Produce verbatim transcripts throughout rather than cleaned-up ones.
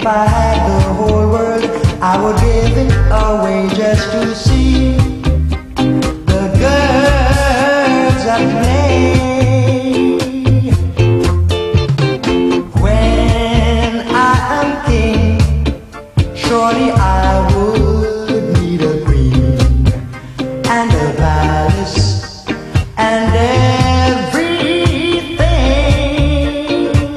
If I had the whole world, I would give it away just to see the girls at play. When I am king, surely I would need a queen and a palace and everything.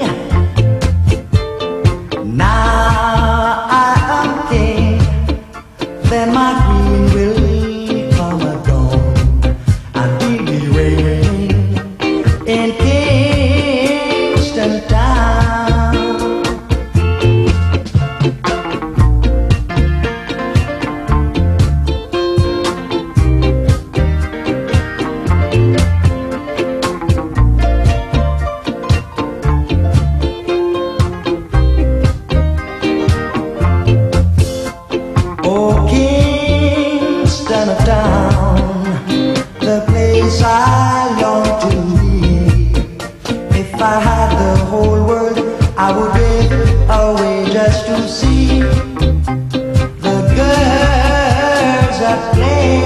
Now I am king, then my queen will come at dawn, and we'll be reigning in Kingston town. Oh, Kingston of town, the place I long to leave. If I had the whole world, I would give it away just to see the girls at play.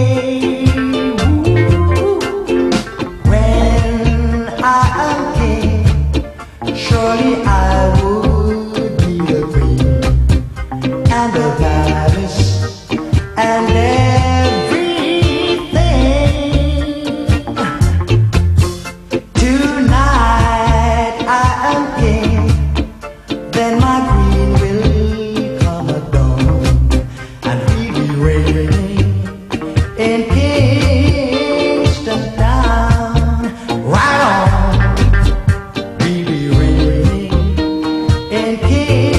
When I am king, surely I would be a queen and a palace and everything. Tonight I am king, then my queen will come at dawn, and we'll be reigning in Kingston town. Right on, we'll be reigning in Kingston.